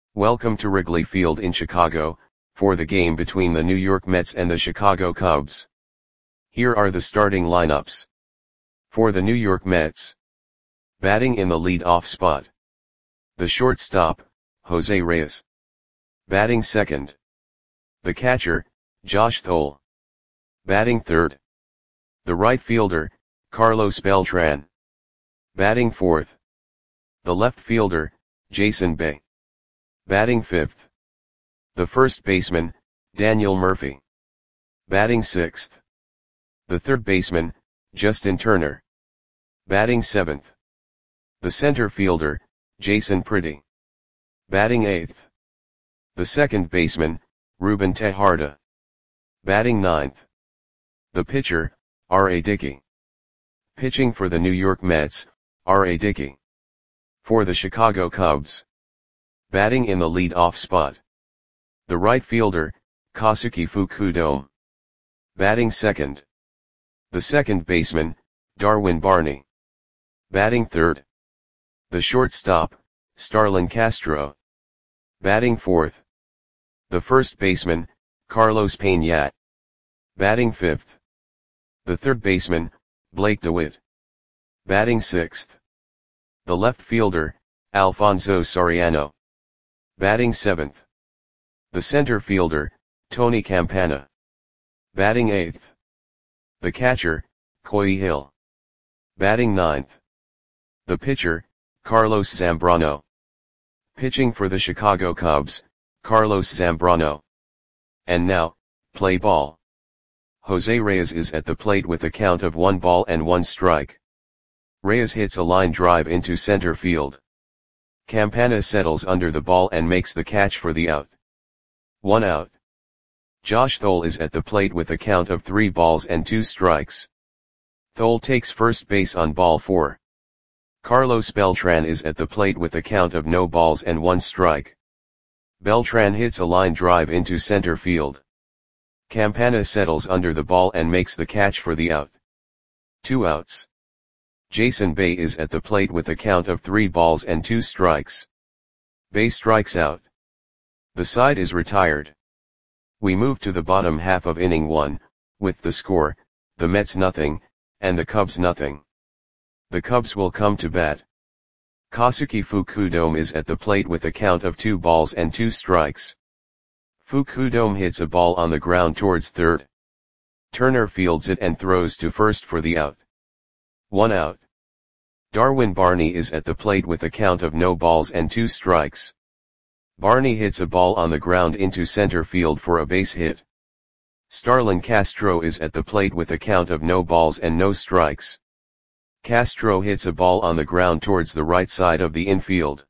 Welcome to Wrigley Field in Chicago, for the game between the New York Mets and the Chicago Cubs. Here are the starting lineups. For the New York Mets. Batting in the lead-off spot. The shortstop, Jose Reyes. Batting second. The catcher, Josh Thole. Batting third. The right fielder, Carlos Beltran. Batting fourth. The left fielder, Jason Bay. Batting fifth. The first baseman, Daniel Murphy. Batting sixth. The third baseman, Justin Turner. Batting seventh. The center fielder, Jason Pretty. Batting eighth. The second baseman, Ruben Tejada. Batting ninth. The pitcher, R.A. Dickey. Pitching for the New York Mets, R.A. Dickey. For the Chicago Cubs. Batting in the lead-off spot. The right fielder, Kosuke Fukudome. Batting second. The second baseman, Darwin Barney. Batting third. The shortstop, Starlin Castro. Batting fourth. The first baseman, Carlos Pena. Batting fifth. The third baseman, Blake DeWitt. Batting sixth. The left fielder, Alfonso Soriano. Batting seventh. The center fielder, Tony Campana. Batting eighth. The catcher, Coy Hill. Batting ninth. The pitcher, Carlos Zambrano. Pitching for the Chicago Cubs, Carlos Zambrano. And now, play ball. Jose Reyes is at the plate with a count of 1 strike. Reyes hits a line drive into center field. Campana settles under the ball and makes the catch for the out. 1 out. Josh Thole is at the plate with a count of 3 strikes. Thole takes first base on ball 4. Carlos Beltran is at the plate with a count of no balls and 1 strike. Beltran hits a line drive into center field. Campana settles under the ball and makes the catch for the out. 2 outs. Jason Bay is at the plate with a count of 3 strikes. Bay strikes out. The side is retired. We move to the bottom half of inning 1, with the score, the Mets nothing, and the Cubs nothing. The Cubs will come to bat. Kosuke Fukudome is at the plate with a count of 2 strikes. Fukudome hits a ball on the ground towards third. Turner fields it and throws to first for the out. 1 out. Darwin Barney is at the plate with a count of no balls and 2 strikes. Barney hits a ball on the ground into center field for a base hit. Starlin Castro is at the plate with a count of no balls and no strikes. Castro hits a ball on the ground towards the right side of the infield.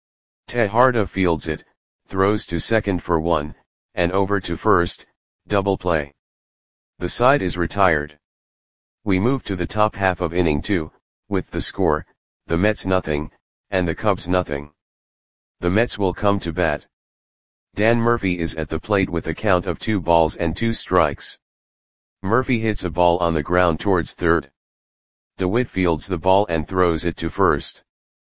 Tejada fields it, throws to second for 1, and over to first, double play. The side is retired. We move to the top half of inning 2, with the score, the Mets nothing, and the Cubs nothing. The Mets will come to bat. Dan Murphy is at the plate with a count of 2 strikes. Murphy hits a ball on the ground towards third. DeWitt fields the ball and throws it to first.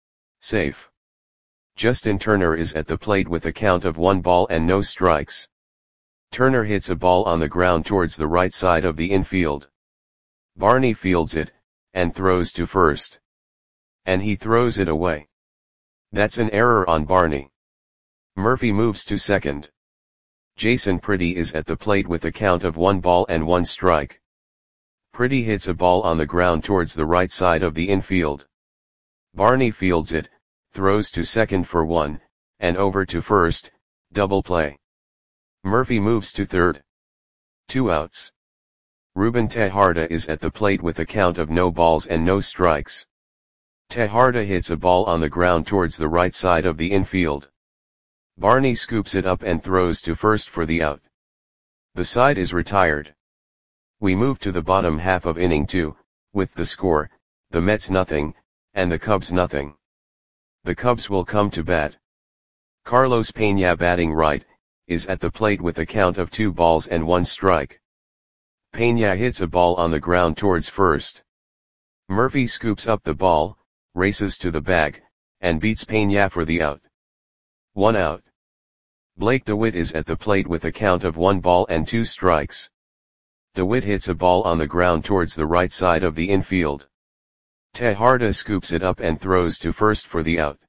Safe. Justin Turner is at the plate with a count of 1 strikes. Turner hits a ball on the ground towards the right side of the infield. Barney fields it, and throws to first. And he throws it away. That's an error on Barney. Murphy moves to second. Jason Pretty is at the plate with a count of 1 strike. Pretty hits a ball on the ground towards the right side of the infield. Barney fields it, throws to second for 1, and over to first, double play. Murphy moves to third. 2 outs. Ruben Tejada is at the plate with a count of no balls and no strikes. Tejada hits a ball on the ground towards the right side of the infield. Barney scoops it up and throws to first for the out. The side is retired. We move to the bottom half of inning 2, with the score, the Mets nothing, and the Cubs nothing. The Cubs will come to bat. Carlos Pena batting right, is at the plate with a count of 2 strike. Pena hits a ball on the ground towards first. Murphy scoops up the ball, races to the bag, and beats Pena for the out. 1 out. Blake DeWitt is at the plate with a count of 1 ball and 2 strikes. DeWitt hits a ball on the ground towards the right side of the infield. Tejada scoops it up and throws to first for the out.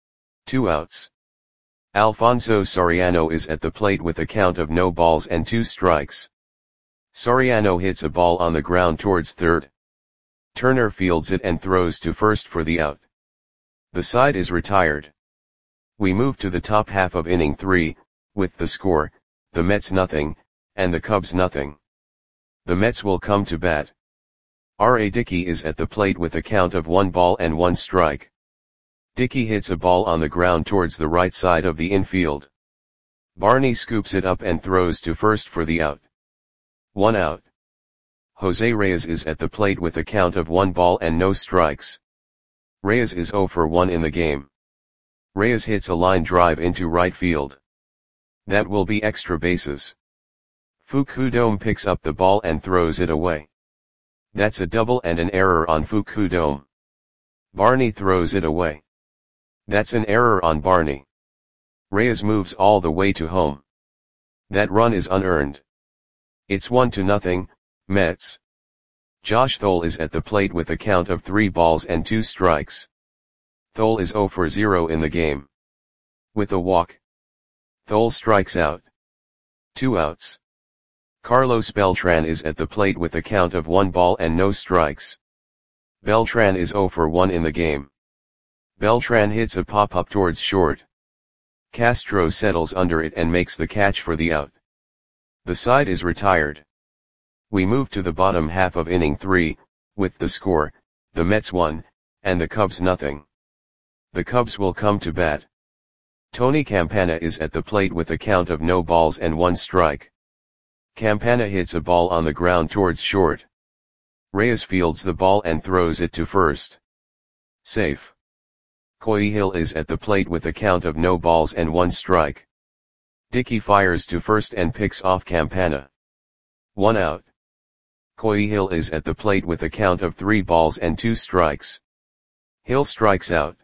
2 outs. Alfonso Soriano is at the plate with a count of no balls and 2 strikes. Soriano hits a ball on the ground towards third. Turner fields it and throws to first for the out. The side is retired. We move to the top half of inning 3, with the score, the Mets nothing, and the Cubs nothing. The Mets will come to bat. R.A. Dickey is at the plate with a count of 1 ball and 1 strike. Dickey hits a ball on the ground towards the right side of the infield. Barney scoops it up and throws to first for the out. 1 out. Jose Reyes is at the plate with a count of 1 ball and no strikes. Reyes is 0 for 1 in the game. Reyes hits a line drive into right field. That will be extra bases. Fukudome picks up the ball and throws it away. That's a double and an error on Fukudome. Barney throws it away. That's an error on Barney. Reyes moves all the way to home. That run is unearned. It's 1-0, Mets. Josh Thole is at the plate with a count of 3 balls and 2 strikes. Thole is 0 for 0 in the game. With a walk. Thole strikes out. 2 outs. Carlos Beltran is at the plate with a count of 1 ball and no strikes. Beltran is 0 for 1 in the game. Beltran hits a pop-up towards short. Castro settles under it and makes the catch for the out. The side is retired. We move to the bottom half of inning 3, with the score, the Mets 1, and the Cubs nothing. The Cubs will come to bat. Tony Campana is at the plate with a count of no balls and 1 strike. Campana hits a ball on the ground towards short. Reyes fields the ball and throws it to first. Safe. Coyhill is at the plate with a count of no balls and 1 strike. Dickey fires to first and picks off Campana. 1 out. Coyhill is at the plate with a count of 3 balls and 2 strikes. Hill strikes out.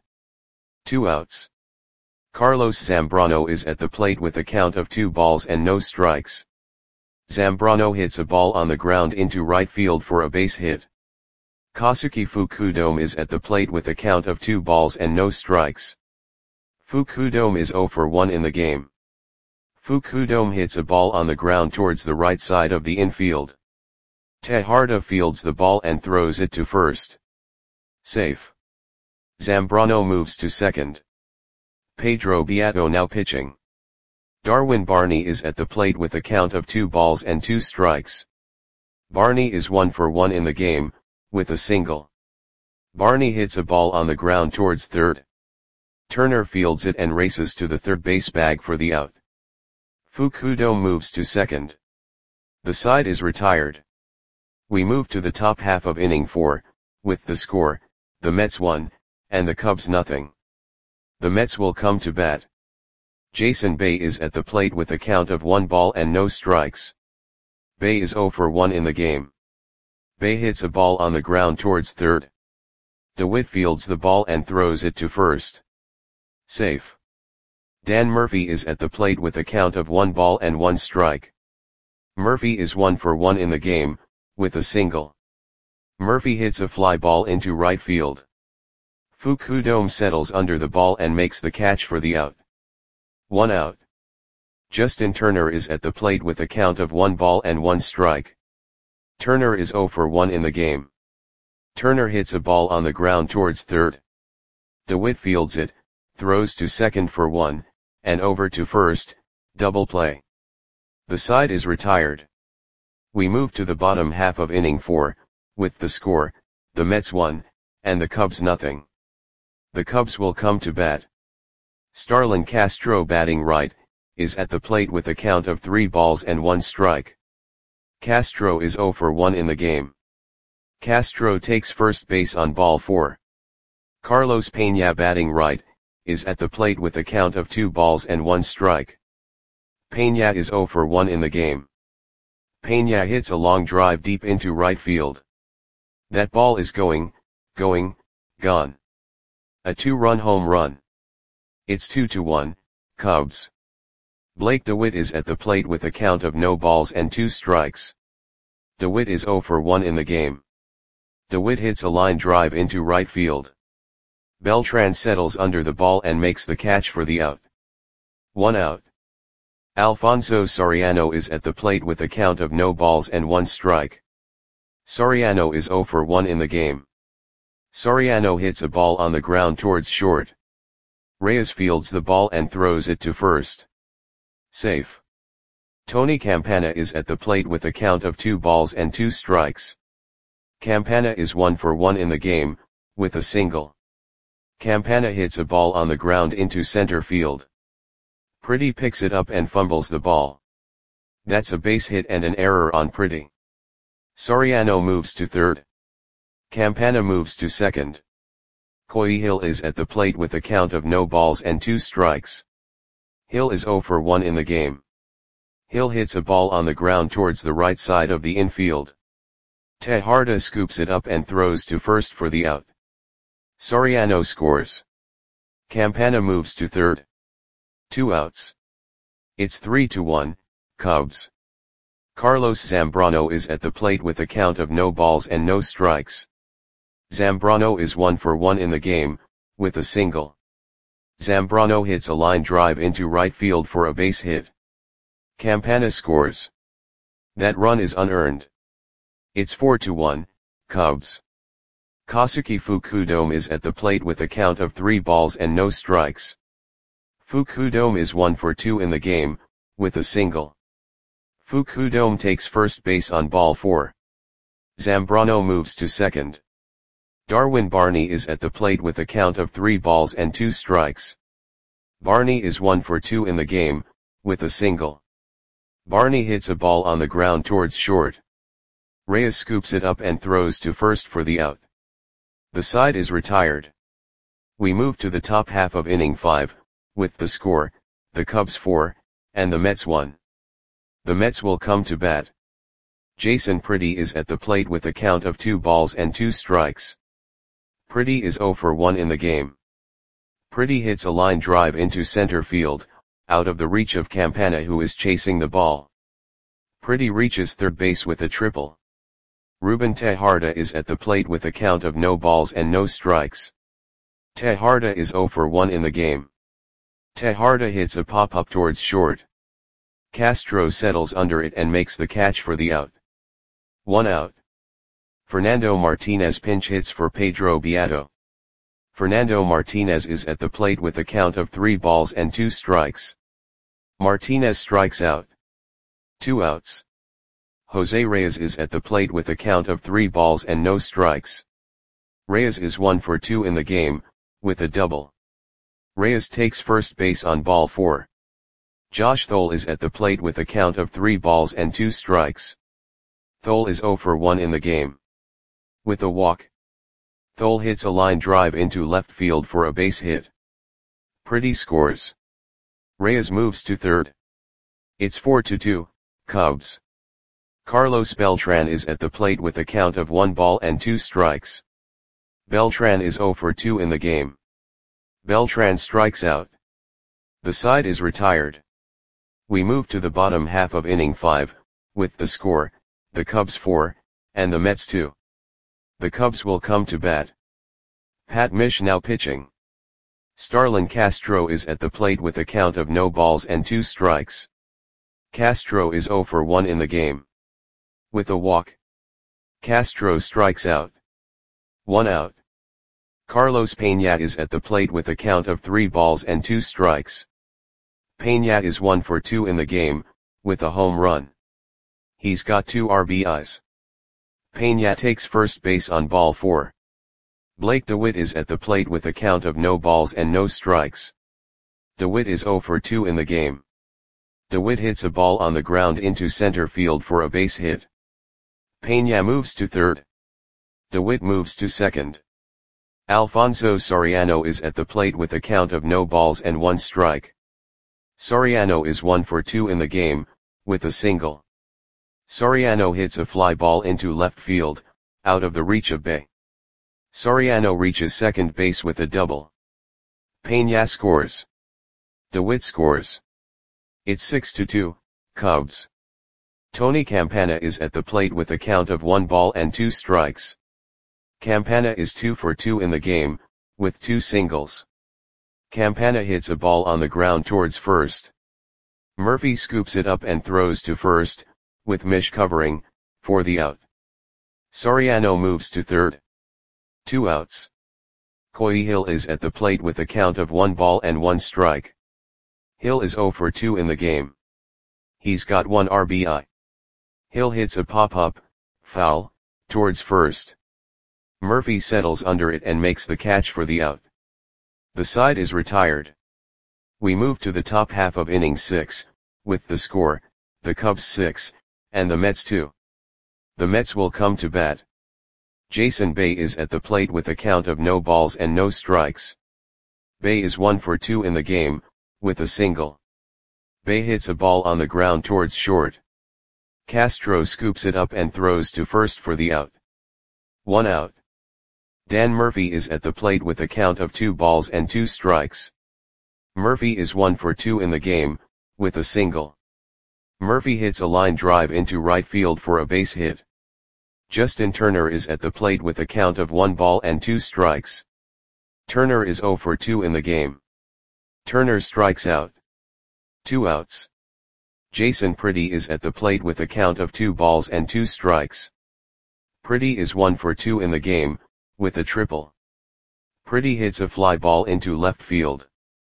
2 outs. Carlos Zambrano is at the plate with a count of 2 balls and no strikes. Zambrano hits a ball on the ground into right field for a base hit. Kosuke Fukudome is at the plate with a count of 2 balls and no strikes. Fukudome is 0 for 1 in the game. Fukudome hits a ball on the ground towards the right side of the infield. Tejada fields the ball and throws it to first. Safe. Zambrano moves to second. Pedro Beato now pitching. Darwin Barney is at the plate with a count of 2 balls and 2 strikes. Barney is 1 for 1 in the game, with a single. Barney hits a ball on the ground towards third. Turner fields it and races to the third base bag for the out. Fukudome moves to second. The side is retired. We move to the top half of inning 4, with the score, the Mets 1, and the Cubs nothing. The Mets will come to bat. Jason Bay is at the plate with a count of 1 ball and no strikes. Bay is 0 for 1 in the game. Bay hits a ball on the ground towards third. DeWitt fields the ball and throws it to first. Safe. Dan Murphy is at the plate with a count of 1 ball and 1 strike. Murphy is 1 for 1 in the game, with a single. Murphy hits a fly ball into right field. Fukudome settles under the ball and makes the catch for the out. 1 out. Justin Turner is at the plate with a count of 1 ball and 1 strike. Turner is 0 for 1 in the game. Turner hits a ball on the ground towards third. DeWitt fields it, throws to second for 1, and over to first, double play. The side is retired. We move to the bottom half of inning 4, with the score, the Mets 1, and the Cubs nothing. The Cubs will come to bat. Starlin Castro batting right, is at the plate with a count of 3 balls and 1 strike. Castro is 0 for 1 in the game. Castro takes first base on ball 4. Carlos Peña batting right, is at the plate with a count of 2 balls and 1 strike. Peña is 0 for 1 in the game. Peña hits a long drive deep into right field. That ball is gone. A 2-run home run. It's 2-1, Cubs. Blake DeWitt is at the plate with a count of no balls and 2 strikes. DeWitt is 0 for 1 in the game. DeWitt hits a line drive into right field. Beltran settles under the ball and makes the catch for the out. 1 out. Alfonso Soriano is at the plate with a count of no balls and 1 strike. Soriano is 0 for 1 in the game. Soriano hits a ball on the ground towards short. Reyes fields the ball and throws it to first. Safe. Tony Campana is at the plate with a count of 2 balls and 2 strikes. Campana is 1 for 1 in the game, with a single. Campana hits a ball on the ground into center field. Pretty picks it up and fumbles the ball. That's a base hit and an error on Pretty. Soriano moves to third. Campana moves to second. Coy Hill is at the plate with a count of no balls and 2 strikes. Hill is 0 for 1 in the game. Hill hits a ball on the ground towards the right side of the infield. Tejada scoops it up and throws to first for the out. Soriano scores. Campana moves to third. 2 outs. It's 3-1, Cubs. Carlos Zambrano is at the plate with a count of no balls and no strikes. Zambrano is 1 for 1 in the game, with a single. Zambrano hits a line drive into right field for a base hit. Campana scores. That run is unearned. It's 4-1, Cubs. Kazuki Fukudome is at the plate with a count of 3 balls and no strikes. Fukudome is 1 for 2 in the game, with a single. Fukudome takes first base on ball 4. Zambrano moves to second. Darwin Barney is at the plate with a count of 3 balls and 2 strikes. Barney is 1 for 2 in the game, with a single. Barney hits a ball on the ground towards short. Reyes scoops it up and throws to first for the out. The side is retired. We move to the top half of inning 5, with the score, the Cubs 4, and the Mets 1. The Mets will come to bat. Jason Pretty is at the plate with a count of 2 balls and 2 strikes. Pretty is 0 for 1 in the game. Pretty hits a line drive into center field, out of the reach of Campana who is chasing the ball. Pretty reaches third base with a triple. Ruben Tejada is at the plate with a count of no balls and no strikes. Tejada is 0 for 1 in the game. Tejada hits a pop-up towards short. Castro settles under it and makes the catch for the out. 1 out. Fernando Martinez pinch hits for Pedro Beato. Fernando Martinez is at the plate with a count of 3 balls and 2 strikes. Martinez strikes out. 2 outs. Jose Reyes is at the plate with a count of 3 balls and no strikes. Reyes is 1 for 2 in the game, with a double. Reyes takes first base on ball 4. Josh Thole is at the plate with a count of 3 balls and 2 strikes. Thole is 0 for 1 in the game. With a walk. Thole hits a line drive into left field for a base hit. Pretty scores. Reyes moves to third. It's 4-2, Cubs. Carlos Beltran is at the plate with a count of 1 ball and 2 strikes. Beltran is 0 for 2 in the game. Beltran strikes out. The side is retired. We move to the bottom half of inning 5, with the score, the Cubs 4, and the Mets 2. The Cubs will come to bat. Pat Mish now pitching. Starlin Castro is at the plate with a count of no balls and 2 strikes. Castro is 0 for 1 in the game. With a walk. Castro strikes out. 1 out. Carlos Peña is at the plate with a count of 3 balls and 2 strikes. Peña is 1 for 2 in the game, with a home run. He's got 2 RBIs. Peña takes first base on ball 4. Blake DeWitt is at the plate with a count of no balls and no strikes. DeWitt is 0 for 2 in the game. DeWitt hits a ball on the ground into center field for a base hit. Peña moves to third. DeWitt moves to second. Alfonso Soriano is at the plate with a count of no balls and 1 strike. Soriano is 1 for 2 in the game, with a single. Soriano hits a fly ball into left field, out of the reach of Bay. Soriano reaches second base with a double. Peña scores. DeWitt scores. It's 6-2, Cubs. Tony Campana is at the plate with a count of 1 ball and 2 strikes. Campana is 2 for 2 in the game, with 2 singles. Campana hits a ball on the ground towards first. Murphy scoops it up and throws to first, with Mish covering, for the out. Soriano moves to third. 2 outs. Coy Hill is at the plate with a count of 1 ball and 1 strike. Hill is 0 for 2 in the game. He's got 1 RBI. Hill hits a pop-up, foul, towards first. Murphy settles under it and makes the catch for the out. The side is retired. We move to the top half of inning 6, with the score, the Cubs 6, and the Mets 2. The Mets will come to bat. Jason Bay is at the plate with a count of no balls and no strikes. Bay is 1 for 2 in the game, with a single. Bay hits a ball on the ground towards short. Castro scoops it up and throws to first for the out. 1 out. Dan Murphy is at the plate with a count of 2 balls and 2 strikes. Murphy is 1 for 2 in the game, with a single. Murphy hits a line drive into right field for a base hit. Justin Turner is at the plate with a count of 1 ball and 2 strikes. Turner is 0 for 2 in the game. Turner strikes out. 2 outs. Jason Pretty is at the plate with a count of 2 balls and 2 strikes. Pretty is 1 for 2 in the game, with a triple. Pretty hits a fly ball into left field.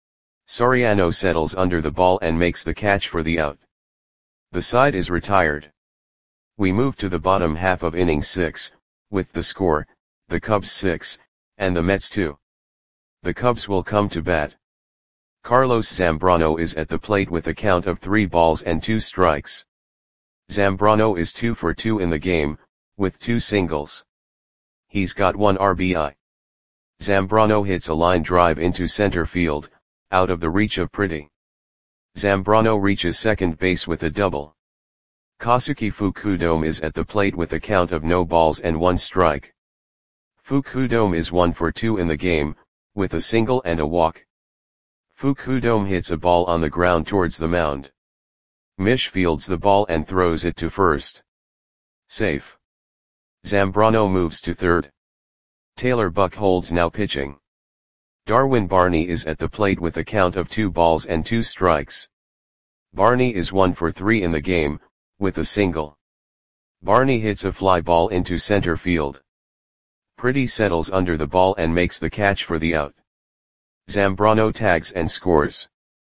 Soriano settles under the ball and makes the catch for the out. The side is retired. We move to the bottom half of inning 6, with the score, the Cubs 6, and the Mets 2. The Cubs will come to bat. Carlos Zambrano is at the plate with a count of 3 balls and 2 strikes. Zambrano is 2 for 2 in the game, with 2 singles. He's got 1 RBI. Zambrano hits a line drive into center field, out of the reach of Pretty. Zambrano reaches second base with a double. Kazuki Fukudome is at the plate with a count of no balls and 1 strike. Fukudome is 1 for 2 in the game, with a single and a walk. Fukudome hits a ball on the ground towards the mound. Mish fields the ball and throws it to first. Safe. Zambrano moves to third. Taylor Buchholz now pitching. Darwin Barney is at the plate with a count of 2 balls and 2 strikes. Barney is 1 for 3 in the game, with a single. Barney hits a fly ball into center field. Pretty settles under the ball and makes the catch for the out. Zambrano tags and scores.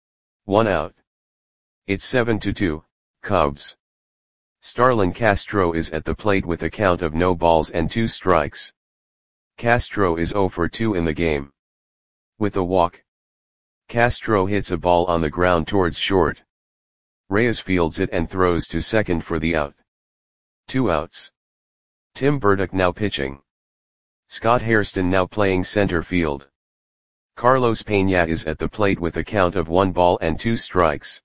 1 out. It's 7-2, Cubs. Starlin Castro is at the plate with a count of no balls and 2 strikes. Castro is 0 for 2 in the game. With a walk. Castro hits a ball on the ground towards short. Reyes fields it and throws to second for the out. 2 outs. Tim Burdick now pitching. Scott Hairston now playing center field. Carlos Peña is at the plate with a count of 1 ball and 2 strikes.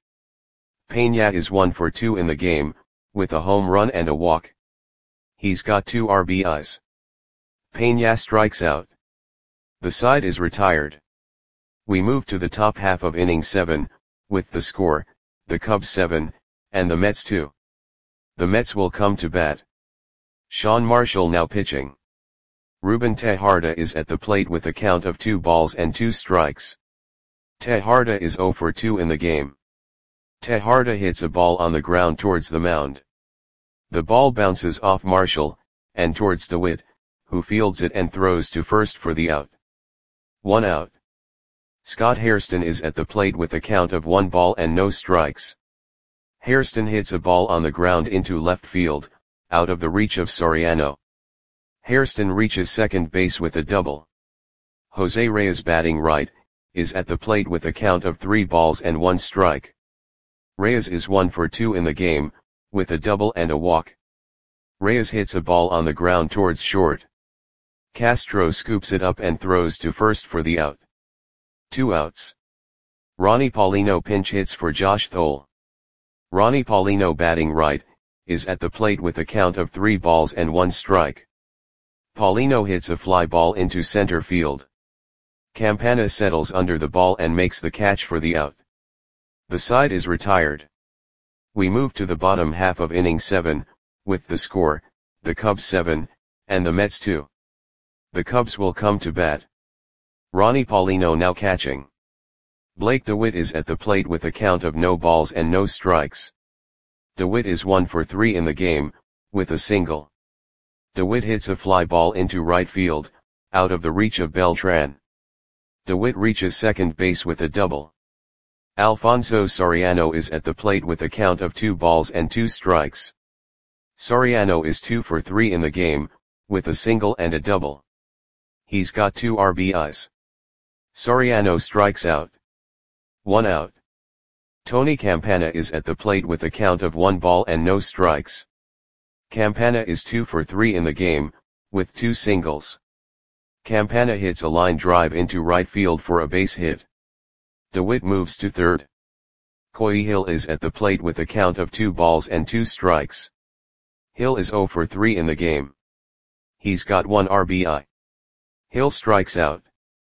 Peña is 1 for 2 in the game, with a home run and a walk. He's got 2 RBIs. Peña strikes out. The side is retired. We move to the top half of inning 7, with the score, the Cubs 7, and the Mets 2. The Mets will come to bat. Sean Marshall now pitching. Ruben Tejada is at the plate with a count of 2 balls and 2 strikes. Tejada is 0 for 2 in the game. Tejada hits a ball on the ground towards the mound. The ball bounces off Marshall, and towards DeWitt, who fields it and throws to first for the out. 1 out. Scott Hairston is at the plate with a count of 1 ball and no strikes. Hairston hits a ball on the ground into left field, out of the reach of Soriano. Hairston reaches second base with a double. Jose Reyes batting right, is at the plate with a count of 3 balls and 1 strike. Reyes is 1 for 2 in the game, with a double and a walk. Reyes hits a ball on the ground towards short. Castro scoops it up and throws to first for the out. 2 outs. Ronnie Paulino pinch hits for Josh Thole. Ronnie Paulino batting right, is at the plate with a count of 3 balls and 1 strike. Paulino hits a fly ball into center field. Campana settles under the ball and makes the catch for the out. The side is retired. We move to the bottom half of inning 7, with the score, the Cubs 7, and the Mets 2. The Cubs will come to bat. Ronnie Paulino now catching. Blake DeWitt is at the plate with a count of no balls and no strikes. DeWitt is 1 for 3 in the game, with a single. DeWitt hits a fly ball into right field, out of the reach of Beltran. DeWitt reaches second base with a double. Alfonso Soriano is at the plate with a count of 2 balls and 2 strikes. Soriano is 2 for 3 in the game, with a single and a double. He's got 2 RBIs. Soriano strikes out. 1 out. Tony Campana is at the plate with a count of 1 ball and no strikes. Campana is 2 for 3 in the game, with 2 singles. Campana hits a line drive into right field for a base hit. DeWitt moves to third. Coy Hill is at the plate with a count of 2 balls and 2 strikes. Hill is 0 for 3 in the game. He's got 1 RBI. Hill strikes out.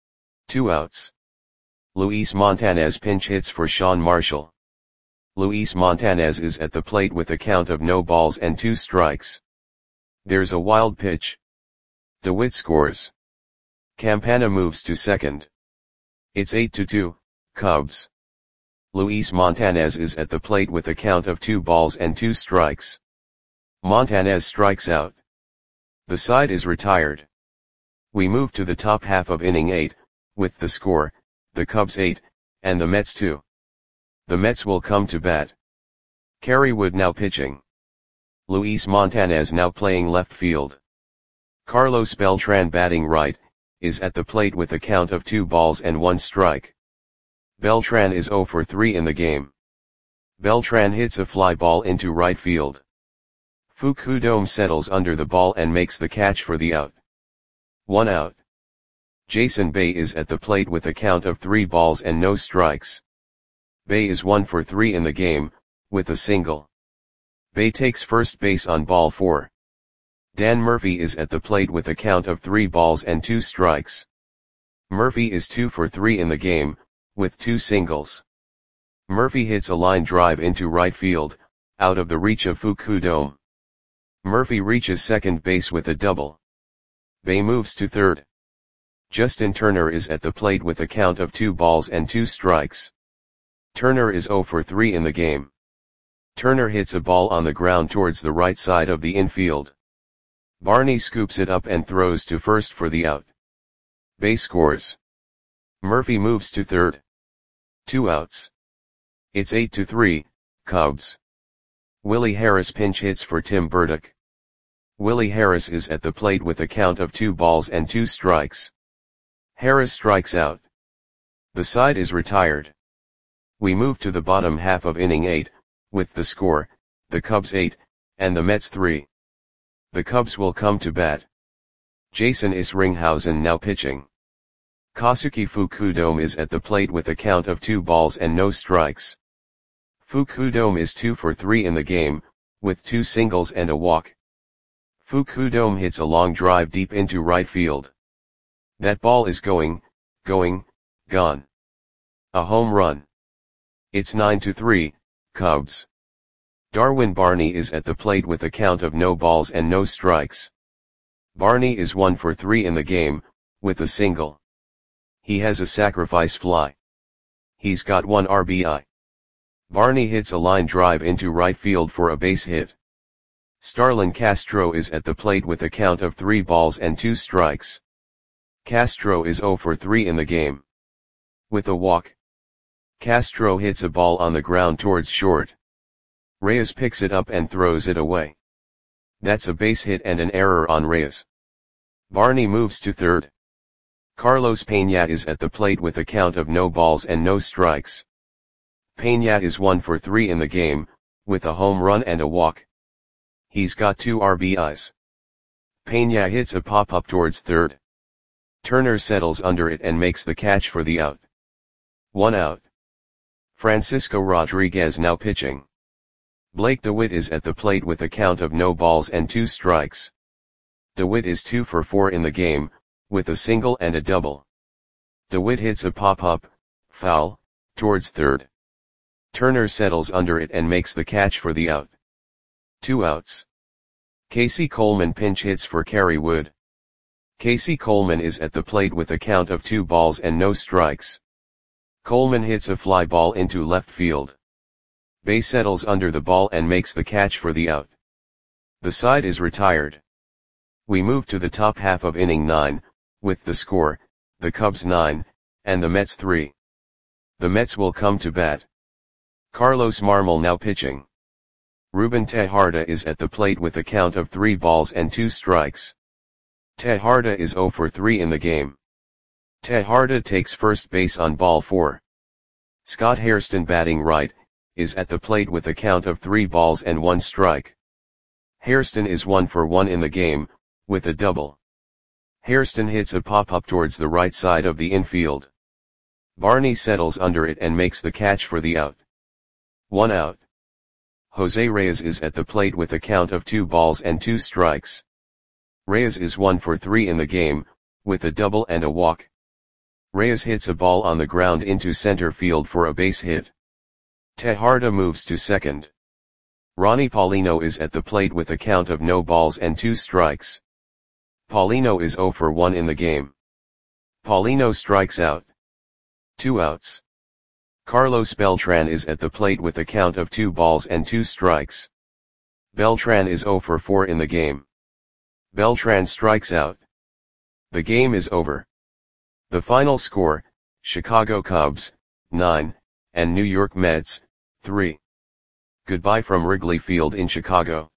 2 outs. Luis Montanez pinch hits for Sean Marshall. Luis Montanez is at the plate with a count of no balls and 2 strikes. There's a wild pitch. DeWitt scores. Campana moves to second. It's 8-2, Cubs. Luis Montanez is at the plate with a count of 2 balls and 2 strikes. Montanez strikes out. The side is retired. We move to the top half of inning 8, with the score, the Cubs 8, and the Mets 2. The Mets will come to bat. Kerry Wood now pitching. Luis Montanez now playing left field. Carlos Beltran batting right, is at the plate with a count of 2 balls and 1 strike. Beltran is 0 for 3 in the game. Beltran hits a fly ball into right field. Fukudome settles under the ball and makes the catch for the out. 1 out. Jason Bay is at the plate with a count of 3 balls and no strikes. Bay is 1 for 3 in the game, with a single. Bay takes first base on ball 4. Dan Murphy is at the plate with a count of 3 balls and 2 strikes. Murphy is 2 for 3 in the game, with 2 singles. Murphy hits a line drive into right field, out of the reach of Fukudome. Murphy reaches second base with a double. Bay moves to third. Justin Turner is at the plate with a count of 2 balls and 2 strikes. Turner is 0 for 3 in the game. Turner hits a ball on the ground towards the right side of the infield. Barney scoops it up and throws to first for the out. Bay scores. Murphy moves to third. 2 outs. It's 8-3, Cubs. Willie Harris pinch hits for Tim Burdick. Willie Harris is at the plate with a count of 2 balls and 2 strikes. Harris strikes out. The side is retired. We move to the bottom half of inning 8, with the score, the Cubs 8, and the Mets 3. The Cubs will come to bat. Jason Isringhausen now pitching. Kosuke Fukudome is at the plate with a count of 2 balls and no strikes. Fukudome is 2 for 3 in the game, with 2 singles and a walk. Fukudome hits a long drive deep into right field. That ball is going, gone. A home run. It's 9-3, Cubs. Darwin Barney is at the plate with a count of no balls and no strikes. Barney is 1 for 3 in the game, with a single. He has a sacrifice fly. He's got 1 RBI. Barney hits a line drive into right field for a base hit. Starlin Castro is at the plate with a count of 3 balls and 2 strikes. Castro is 0 for 3 in the game. With a walk. Castro hits a ball on the ground towards short. Reyes picks it up and throws it away. That's a base hit and an error on Reyes. Barney moves to third. Carlos Peña is at the plate with a count of no balls and no strikes. Peña is 1 for 3 in the game, with a home run and a walk. He's got 2 RBIs. Peña hits a pop-up towards third. Turner settles under it and makes the catch for the out. 1 out. Francisco Rodriguez now pitching. Blake DeWitt is at the plate with a count of no balls and 2 strikes. DeWitt is 2 for 4 in the game, with a single and a double. DeWitt hits a pop-up, foul, towards third. Turner settles under it and makes the catch for the out. 2 outs. Casey Coleman pinch hits for Kerry Wood. Casey Coleman is at the plate with a count of 2 balls and no strikes. Coleman hits a fly ball into left field. Bae settles under the ball and makes the catch for the out. The side is retired. We move to the top half of inning 9, with the score, the Cubs 9, and the Mets 3. The Mets will come to bat. Carlos Marmol now pitching. Ruben Tejada is at the plate with a count of 3 balls and 2 strikes. Tejada is 0 for 3 in the game. Tejada takes first base on ball 4. Scott Hairston batting right, is at the plate with a count of 3 balls and 1 strike. Hairston is 1 for 1 in the game, with a double. Hairston hits a pop-up towards the right side of the infield. Barney settles under it and makes the catch for the out. 1 out. Jose Reyes is at the plate with a count of 2 balls and 2 strikes. Reyes is 1 for 3 in the game, with a double and a walk. Reyes hits a ball on the ground into center field for a base hit. Tejada moves to second. Ronnie Paulino is at the plate with a count of no balls and 2 strikes. Paulino is 0 for 1 in the game. Paulino strikes out. 2 outs. Carlos Beltran is at the plate with a count of 2 balls and 2 strikes. Beltran is 0 for 4 in the game. Beltran strikes out. The game is over. The final score, Chicago Cubs, 9, and New York Mets, 3. Goodbye from Wrigley Field in Chicago.